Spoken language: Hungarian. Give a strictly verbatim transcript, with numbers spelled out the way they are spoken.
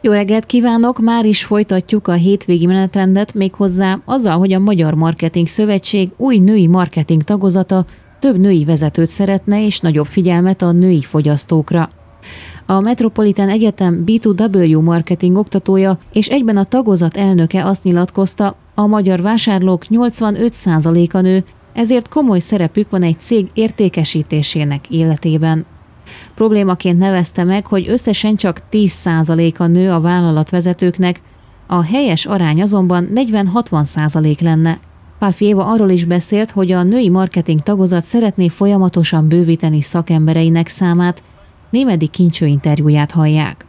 Jó reggelt kívánok! Már is folytatjuk a hétvégi menetrendet, méghozzá azzal, hogy a Magyar Marketing Szövetség új női marketing tagozata több női vezetőt szeretne és nagyobb figyelmet a női fogyasztókra. A Metropolitan Egyetem bé kettő vé marketing oktatója és egyben a tagozat elnöke azt nyilatkozta, a magyar vásárlók nyolcvanöt százaléka nő, ezért komoly szerepük van egy cég értékesítésének életében. Problémaként nevezte meg, hogy összesen csak tíz százaléka nő a vállalatvezetőknek, a helyes arány azonban negyven-hatvan százalék lenne. Pálffy Éva arról is beszélt, hogy a női marketing tagozat szeretné folyamatosan bővíteni szakembereinek számát. Némedy Kincső interjúját hallják.